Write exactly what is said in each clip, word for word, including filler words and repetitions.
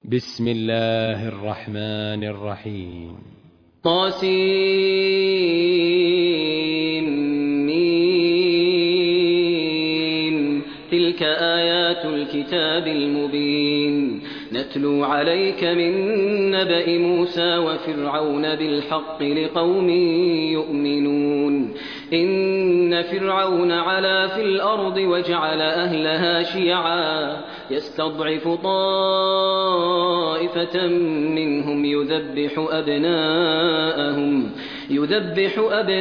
بسم الله الرحمن الرحيم. طاسيم. تلك آيات الكتاب المبين نتلو عليك من نبأ موسى وفرعون بالحق لقوم يؤمنون. إن فرعون علا في الأرض وجعل أهلها شيعا يستضعف طائفة منهم يذبح أبناءهم يذبح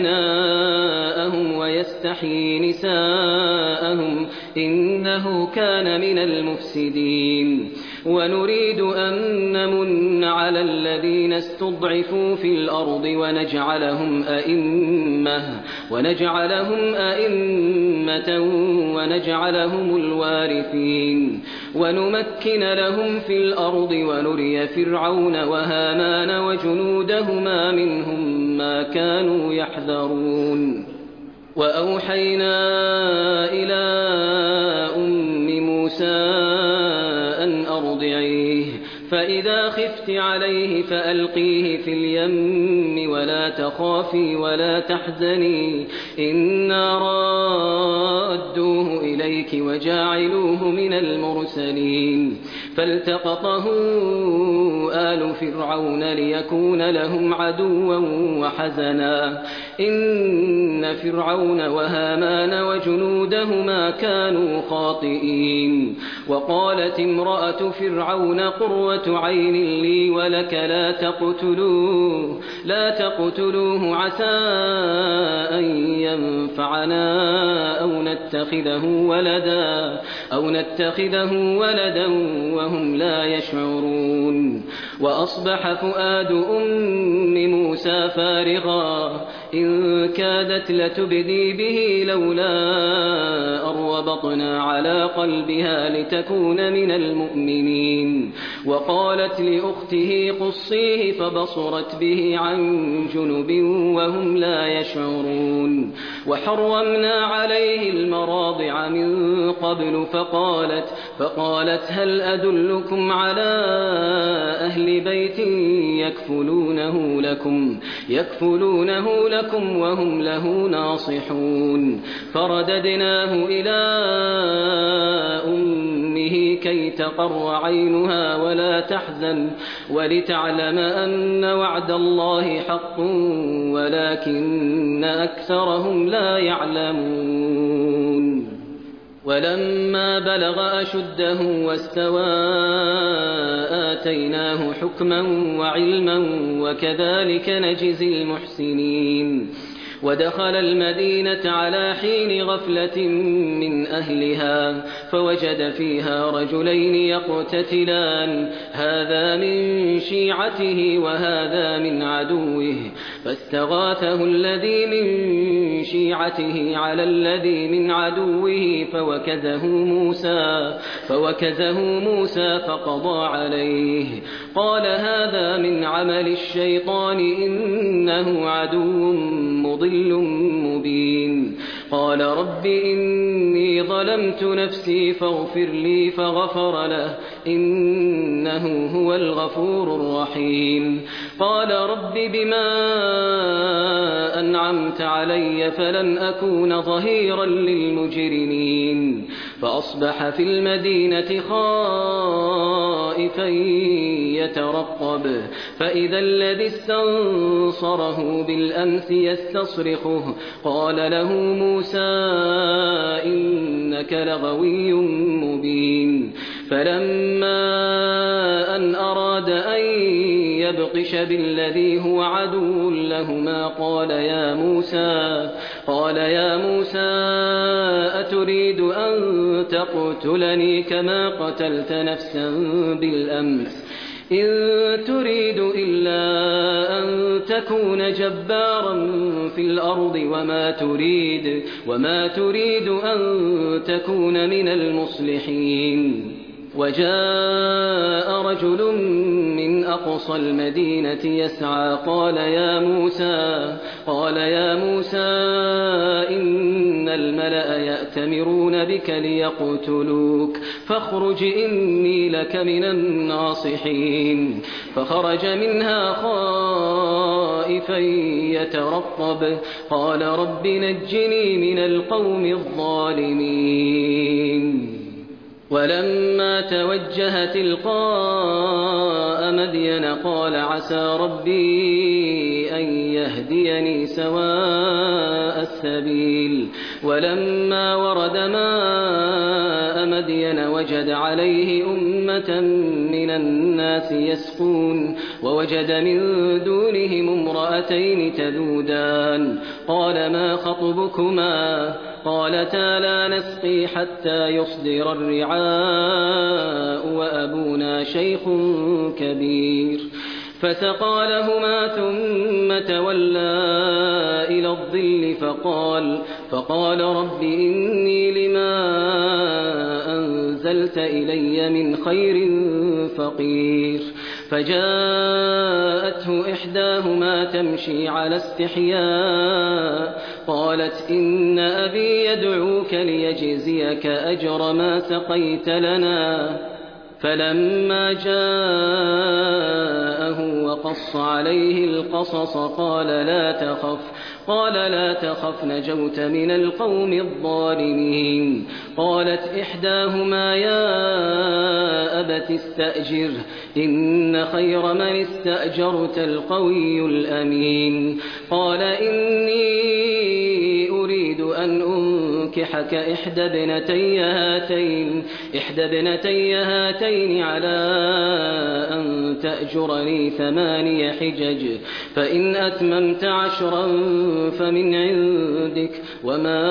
أبناءهم ويستحيي نساءهم إنه كان من المفسدين. ونريد أن نمن على الذين استضعفوا في الأرض ونجعلهم أئمة ونجعلهم أئمة ونجعلهم الوارثين ونمكن لهم في الأرض ونري فرعون وهامان وجنودهما منهم ما كانوا يحذرون. وأوحينا إلى أم موسى أن أرضعيه فإذا خفت عليه فألقيه في اليم ولا تخافي ولا تحزني إنا رادوه إليك وجاعلوه من المرسلين. فالتقطه آل فرعون ليكون لهم عدوا وحزنا إن فرعون وهامان وجنودهما كانوا خاطئين. وقالت امرأة فرعون قرة عين لي ولك لا تقتلوه لا تقتلوه عسى أن ينفعنا أو نتخذه ولدا أو نتخذه ولدا وهم لا يشعرون. وأصبح فؤاد أم موسى فارغا إن كادت لتبدي به لولا أن ربطنا على قلبها لتكون من المؤمنين. وقالت لأخته قصيه فبصرت به عن جنب وهم لا يشعرون. وحرمنا عليه المراضع من قبل فقالت, فقالت هل أدلكم على أهل بيت يكفلونه لكم, يكفلونه لكم وهم له ناصحون. فرددناه إلى أمه كي تقر عينها ولا تحزن ولتعلم أن وعد الله حق ولكن أكثرهم لا يعلمون. ولما بلغ أشده واستوى آتيناه حكما وعلما وكذلك نجزي المحسنين. ودخل المدينة على حين غفلة من أهلها فوجد فيها رجلين يقتتلان هذا من شيعته وهذا من عدوه فاستغاثه الذي من شيعته على الذي من عدوه فوكزه موسى, فوكزه موسى فقضى عليه قال هذا من عمل الشيطان إنه عدو مضل مبين. قال رب إني ظلمت نفسي فاغفر لي فغفر له إنه هو الغفور الرحيم. قال رب بما أنعمت علي فلن أكون ظهيرا للمجرمين. فأصبح في المدينة خائفا يترقب فإذا الذي استنصره بالأمس يستصرخه قال له موسى إنك لغوي مبين. فلما أن أراد أن يبطش بالذي هو عدو لهما قال يا موسى قال يا موسى أتريد أن تقتلني كما قتلت نفسا بالأمس إن تريد إلا أن تكون جبارا في الأرض وما تريد, وما تريد أن تكون من المصلحين. وجاء رجل من أقصى المدينة يسعى قال يا موسى قال يا موسى إن الملأ يأتمرون بك ليقتلوك فاخرج إني لك من الناصحين فخرج منها خائفا يترقب قال رب نجني من القوم الظالمين ولما توجه تلقاء مدين قال عسى ربي أن يهديني سواء السبيل ولما ورد ماء مدين وجد عليه أمة من الناس يسقون ووجد من دونهم امرأتين تذودان قال ما خطبكما قالتا لا نسقي حتى يصدر الرعاء وأبونا شيخ كبير فسقى لهما ثم تولى إلى الظل فقال, فقال رب إني لما أنزلت إلي من خير فقير فجاءته إحداهما تمشي على استحياء قالت إن أبي يدعوك ليجزيك أجر ما سقيت لنا فلما جاءه وقص عليه القصص قال لا تخف قال لا تخف نجوت من القوم الظالمين قالت إحداهما يا أبت استأجره إن خير من استأجرت القوي الأمين قال إني أريد أن أنكحك إحدى ابنتي هاتين إحدى ابنتي هاتين على أن تأجرني ثماني حجج فإن أتممت عشرا فمن عندك وما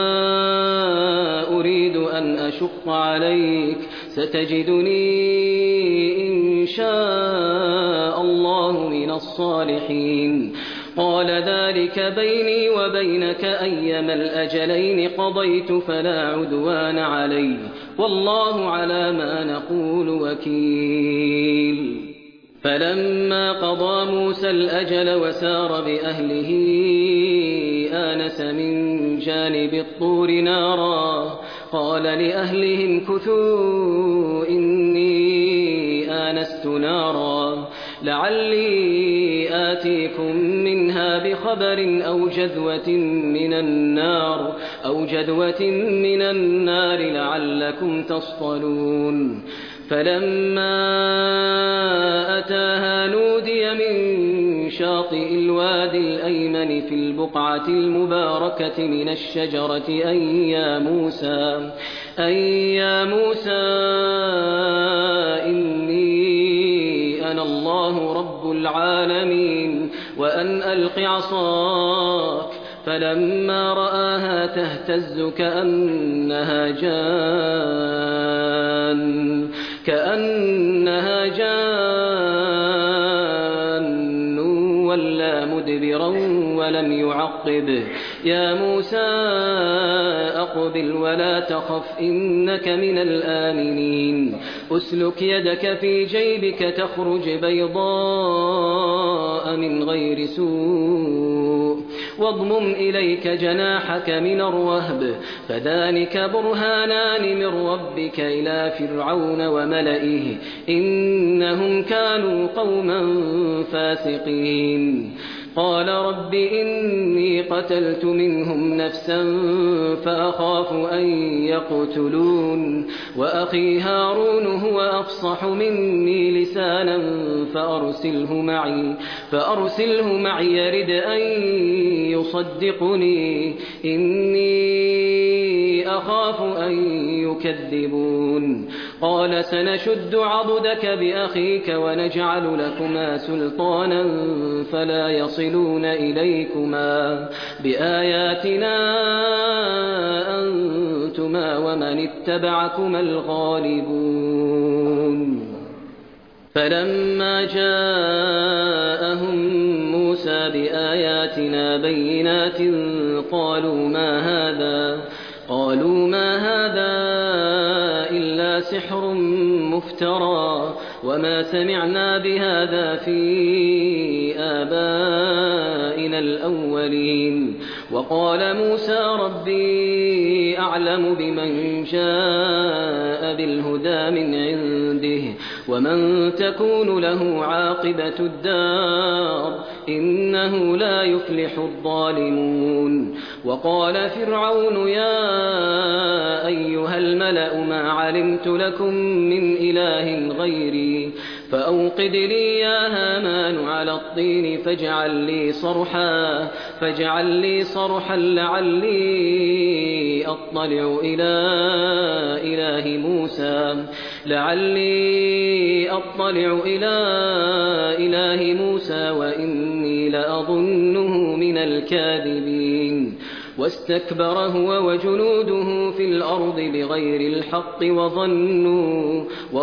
أريد أن أشق عليك ستجدني إن شاء الله من الصالحين قال ذلك بيني وبينك أيما الأجلين قضيت فلا عدوان علي والله على ما نقول وكيل فلما قضى موسى الأجل وسار بأهله آنس من جانب الطور نارا قال لأهلهم كثوا إني آنست نارا لعلي آتيكم منها بخبر أو جذوة من النار أو جذوة من النار لعلكم تصطلون فلما أتاها نودي من شاطئ الوادي الأيمن في البقعة المباركة من الشجرة أي يا موسى أي يا موسى إني أنا الله رب العالمين وأن ألق عصاك فلما رآها تهتز كأنها جان كأنها جان ولا مدبرا ولم يعقب يا موسى أقبل ولا تخف إنك من الآمنين أسلك يدك في جيبك تخرج بيضاء من غير سوء واضمم إليك جناحك من الرهب فذلك برهانان من ربك إلى فرعون وملئه إنهم كانوا قوما فاسقين قال رب إني قتلت منهم نفسا فأخاف أن يقتلون وأخي هارون هو أفصح مني لسانا فأرسله معي فأرسله معي يرد أن يصدقني إني أخاف أن يكذبون قال سنشد عضدك بأخيك ونجعل لكما سلطانا فلا يصلون إليكما بآياتنا أنتما ومن اتبعكما الغالبون فلما جاءهم موسى بآياتنا بينات قالوا ما هذا قالوا ما هذا إلا سحر مفترى وما سمعنا بهذا في آبائنا الأولين. وقال موسى ربي أعلم بمن جاء بالهدى من عنده ومن تكون له عاقبة الدار إنه لا يفلح الظالمون. وقال فرعون يا أيها الملأ ما علمت لكم من إله غيري فأوقد لي يا هامان على الطين فاجعل لي صرحا فاجعل لي صرحا لعلي أطلع إلى إله موسى لعلي أطلع إلى إله موسى وإني لأظنه من الكاذبين. واستكبر هو وجنوده في الأرض بغير الحق وظنوا,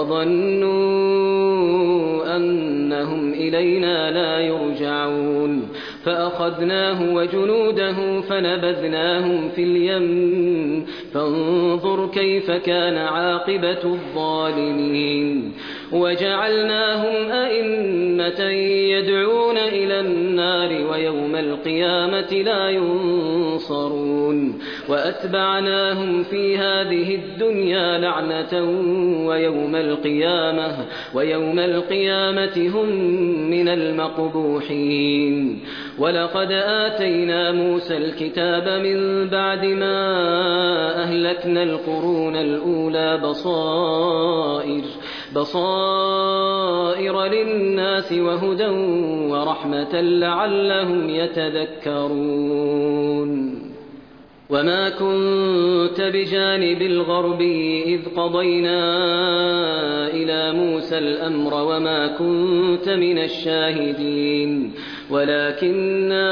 وظنوا أنهم إلينا لا يرجعون. فأخذناه وجنوده فنبذناهم في اليم فانظر كيف كان عاقبة الظالمين. وجعلناهم أئمة يدعون إلى النار ويوم القيامة لا ينصرون. وأتبعناهم في هذه الدنيا لعنة ويوم القيامة, ويوم القيامة هم من المقبوحين. ولقد آتينا موسى الكتاب من بعد ما أهلكنا القرون الأولى بصائر, بصائر للناس وهدى ورحمة لعلهم يتذكرون. وما كنت بجانب الغربي إذ قضينا إلى موسى الأمر وما كنت من الشاهدين ولكننا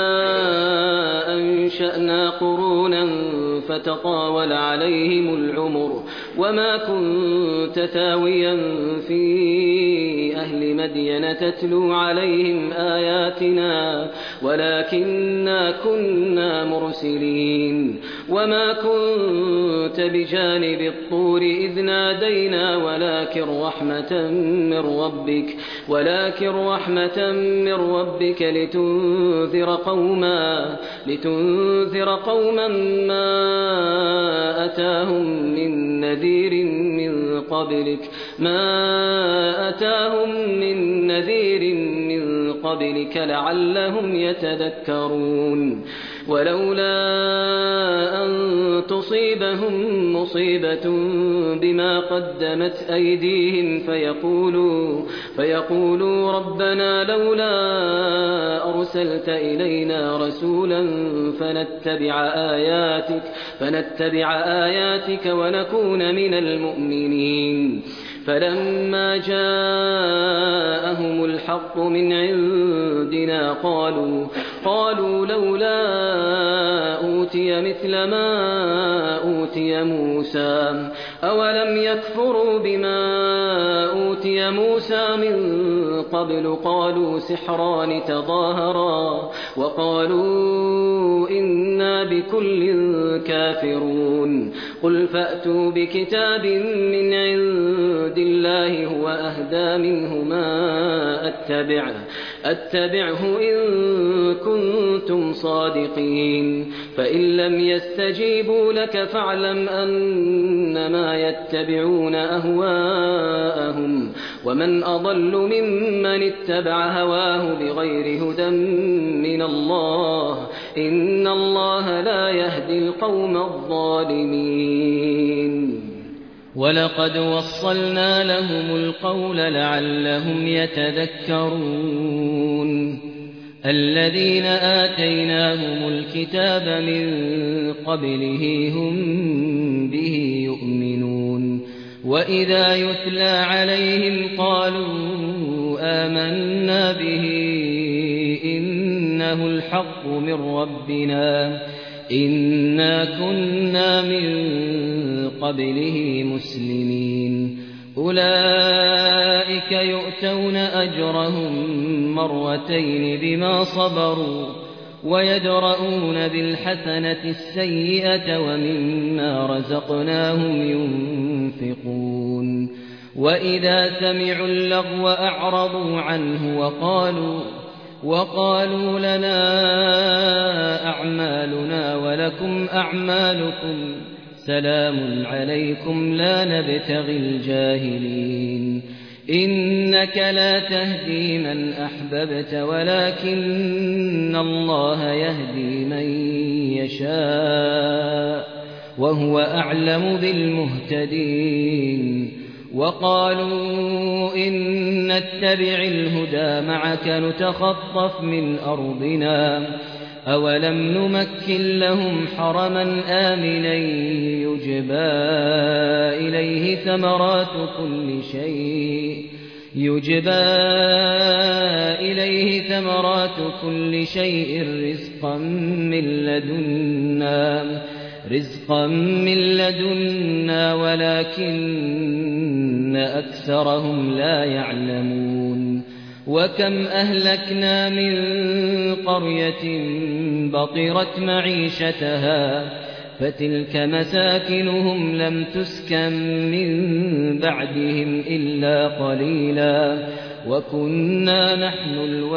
أنشأنا قرونا فتطاول عليهم العمر وما كنت ثاويا في أهل مدين تتلو عليهم آياتنا ولكننا كنا مرسلين. وما كنت بجانب الطور إذ نادينا ولكن رحمة من ربك ولكن رحمة من ربك لتنذر قوما لتنذر قوما ما أتاهم من نذير من قبلك ما أتاهم من نذير من قبلك لعلهم يتذكرون. ولولا أن تصيبهم مصيبة بما قدمت أيديهم فيقولوا, فيقولوا ربنا لولا أرسلت إلينا رسولا فنتبع آياتك, فنتبع آياتك ونكون من المؤمنين. فلما جاءهم الحق من عندنا قالوا, قالوا لولا أوتي مثل ما أوتي موسى أولم يكفروا بما أوتي موسى من قبل قالوا سحران تظاهرا وقالوا إنا بكل كافرون. قل فأتوا بكتاب من عند الله هو أهدى منهما أتبعه, أتبعه إن كنتم صادقين. فإن لم يستجيبوا لك فاعلم أنما يتبعون أهواءهم ومن أضل ممن اتبع هواه بغير هدى من الله إن الله لا يهدي القوم الظالمين. ولقد وصلنا لهم القول لعلهم يتذكرون. الذين آتيناهم الكتاب من قبله هم به يؤمنون. وإذا يتلى عليهم قالوا آمنا به إنه الحق من ربنا إنا كنا من قبله مسلمين. أولئك يؤتون أجرهم مرتين بما صبروا ويدرؤون بالحسنة السيئة ومما رزقناهم ينفقون وإذا سمعوا اللغو أعرضوا عنه وقالوا وقالوا لنا أعمالنا ولكم أعمالكم سلام عليكم لا نبتغي الجاهلين إنك لا تهدي من أحببت ولكن الله يهدي من يشاء وهو أعلم بالمهتدين وقالوا إن نتبع الهدى معك نتخطف من أرضنا أولم نمكن لهم حرما آمنا يجبى إليه ثمرات كل شيء يجبى إليه ثمرات كل شيء رزقا من لدنا رزقا من لدنا ولكن أكثرهم لا يعلمون وكم أهلكنا من قرية بطرت معيشتها فتلك مساكنهم لم تسكن من بعدهم إلا قليلا وكنا نحن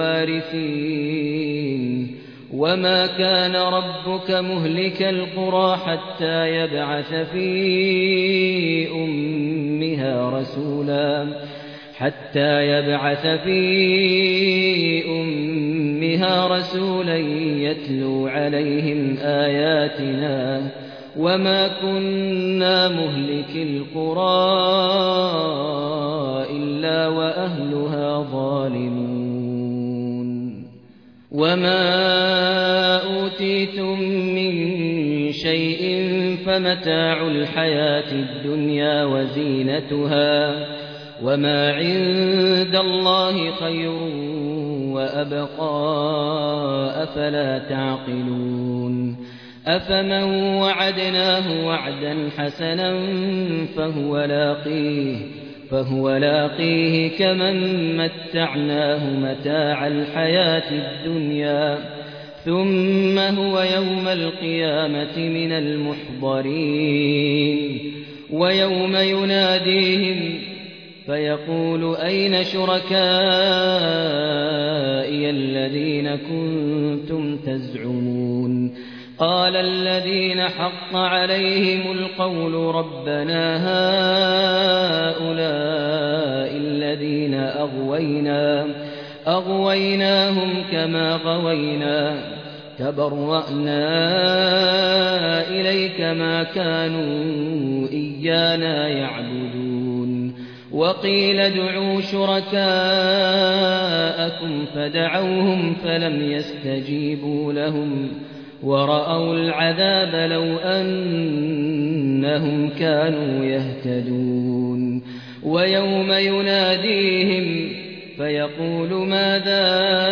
الوارثين وما كان ربك مهلك القرى حتى يبعث في أمها رسولا حتى يبعث في أمها رسولا يتلو عليهم آياتنا وما كنا مهلك القرى إلا وأهلها ظالمون وما أوتيتم من شيء فمتاع الحياة الدنيا وزينتها وما عند الله خير وأبقى أفلا تعقلون أفمن وعدناه وعدا حسنا فهو لاقيه فهو لاقيه كمن متعناه متاع الحياة الدنيا ثم هو يوم القيامة من المحضرين ويوم يناديهم فيقول أين شركائي الذين كنتم تزعمون قال الذين حق عليهم القول ربنا هؤلاء الذين أغوينا أغويناهم كما غوينا تبرأنا إليك ما كانوا إيانا يعبدون وقيل ادعوا شركاءكم فدعوهم فلم يستجيبوا لهم ورأوا العذاب لو أنهم كانوا يهتدون ويوم يناديهم فيقول ماذا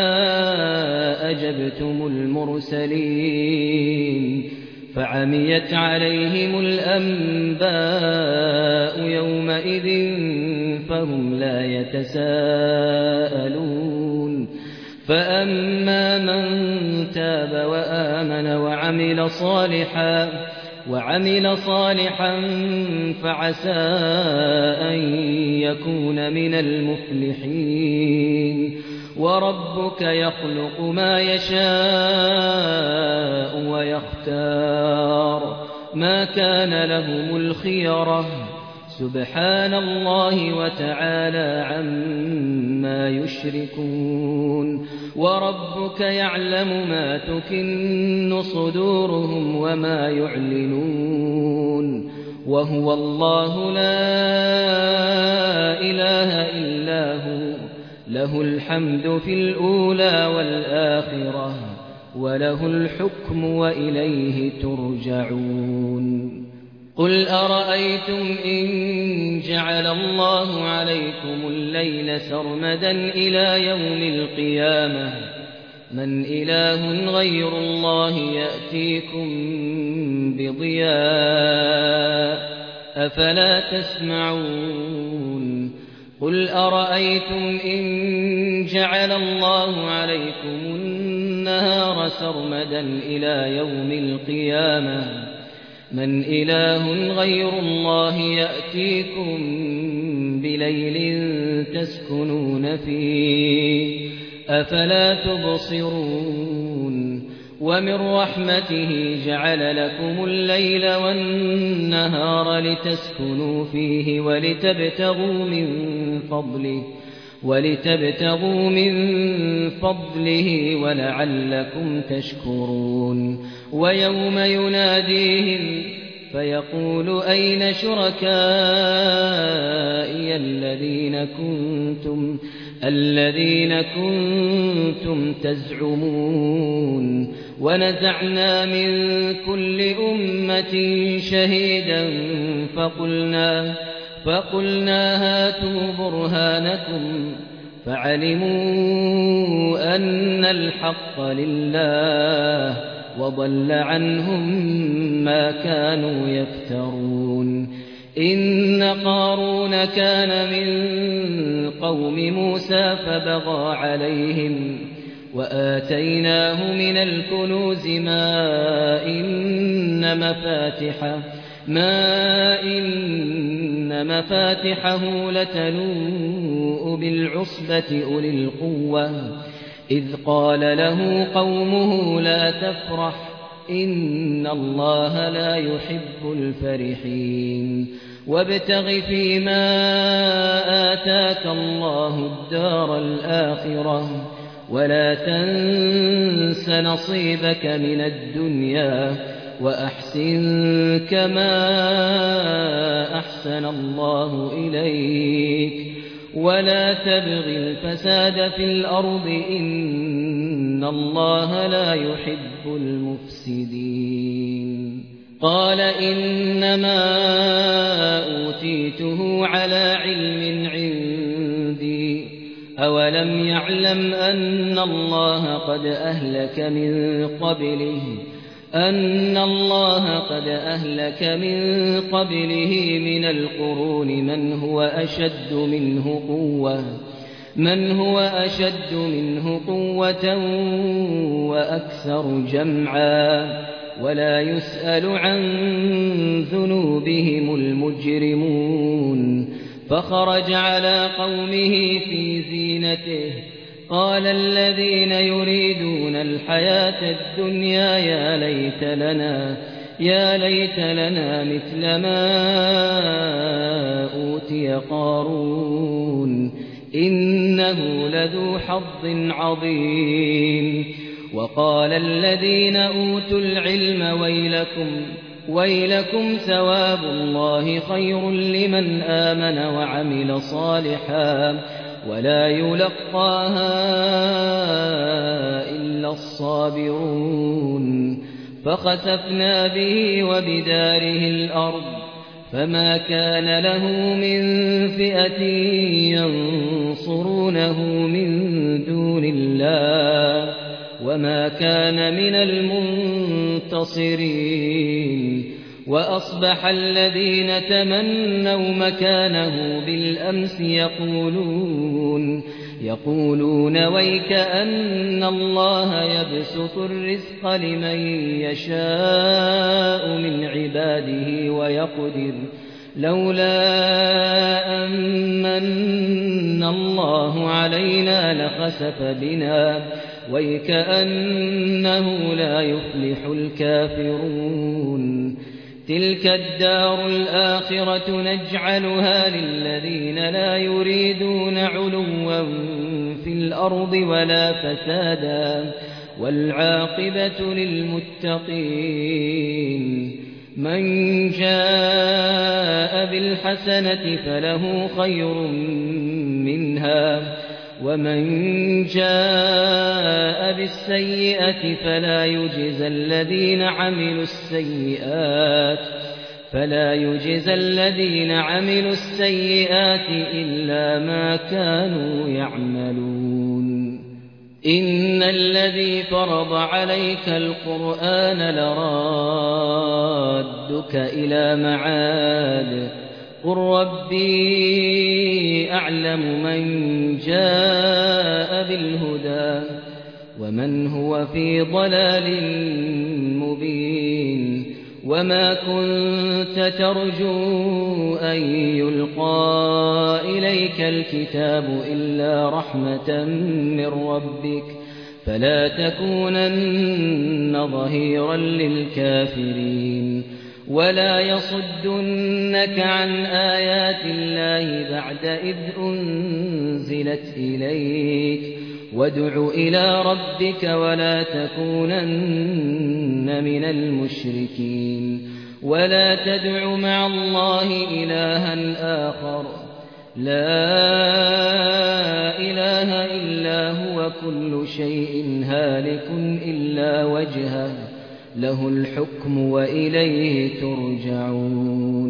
أجبتم المرسلين فعميت عليهم الأنباء يومئذ فهم لا يتساءلون فأما من تاب وآمن وعمل صالحا وعمل صالحا فعسى أن يكون من المفلحين وربك يخلق ما يشاء ويختار ما كان لهم الخيرة سبحان الله وتعالى عما يشركون وربك يعلم ما تكن صدورهم وما يعلنون وهو الله لا إله إلا هو له الحمد في الأولى والآخرة وله الحكم وإليه ترجعون قل أرأيتم إن جعل الله عليكم الليل سرمدا إلى يوم القيامة من إله غير الله يأتيكم بضياء أفلا تسمعون قل أرأيتم إن جعل الله عليكم النار النهار سرمدا إلى يوم القيامة من إله غير الله يأتيكم بليل تسكنون فيه أفلا تبصرون ومن رحمته جعل لكم الليل والنهار لتسكنوا فيه ولتبتغوا من فضله ولتبتغوا من فضله ولعلكم تشكرون ويوم يناديهم فيقول أين شركائي الذين كنتم الذين كنتم تزعمون ونزعنا من كل أمة شهيدا فقلنا فقلنا هاتوا برهانكم فعلموا أن الحق لله وضل عنهم ما كانوا يفترون إن قارون كان من قوم موسى فبغى عليهم وآتيناه من الكنوز ما إن مفاتحه ما إن مفاتحه لتنوء بالعصبة أولي القوة إذ قال له قومه لا تفرح إن الله لا يحب الفرحين وابتغ فيما آتاك الله الدار الآخرة ولا تنس نصيبك من الدنيا وأحسن كما أحسن الله إليك ولا تبغ الفساد في الأرض إن الله لا يحب المفسدين قال إنما أوتيته على علم عندي أولم يعلم أن الله قد أهلك من قبله أن الله قد أهلك من قبله من القرون من هو أشد منه قوة من هو أشد منه قوة وأكثر جمعا ولا يسأل عن ذنوبهم المجرمون فخرج على قومه في زينته قال الذين يريدون الحياة الدنيا يا ليت لنا يا ليت لنا مثل ما أوتي قارون إنه لذو حظ عظيم وقال الذين أوتوا العلم ويلكم ويلكم ثواب الله خير لمن آمن وعمل صالحا ولا يلقاها إلا الصابرون فخسفنا به وبداره الأرض فما كان له من فئة ينصرونه من دون الله وما كان من المنتصرين وأصبح الذين تمنوا مكانه بالأمس يقولون يقولون ويك أن الله يبسط الرزق لمن يشاء من عباده ويقدر لولا أمن الله علينا لخسف بنا ويكأنه لا يفلح الكافرون تلك الدار الآخرة نجعلها للذين لا يريدون علوا في الأرض ولا فسادا والعاقبة للمتقين من جاء بالحسنة فله خير منها ومن جاء بالسيئة فلا يجزى الذين عملوا السيئات فلا يجزى الذين عملوا السيئات إلا ما كانوا يعملون إن الذي فرض عليك القرآن لرادك إلى معاد قل ربي أعلم من جاء بالهدى ومن هو في ضلال مبين وما كنت ترجو أن يلقى إليك الكتاب إلا رحمة من ربك فلا تكونن ظهيرا للكافرين ولا يصدنك عن آيات الله بعد إذ أنزلت إليك وادع إلى ربك ولا تكونن من المشركين ولا تدع مع الله إلها آخر لا إله إلا هو كل شيء هالك إلا وجهه له الحكم وإليه ترجعون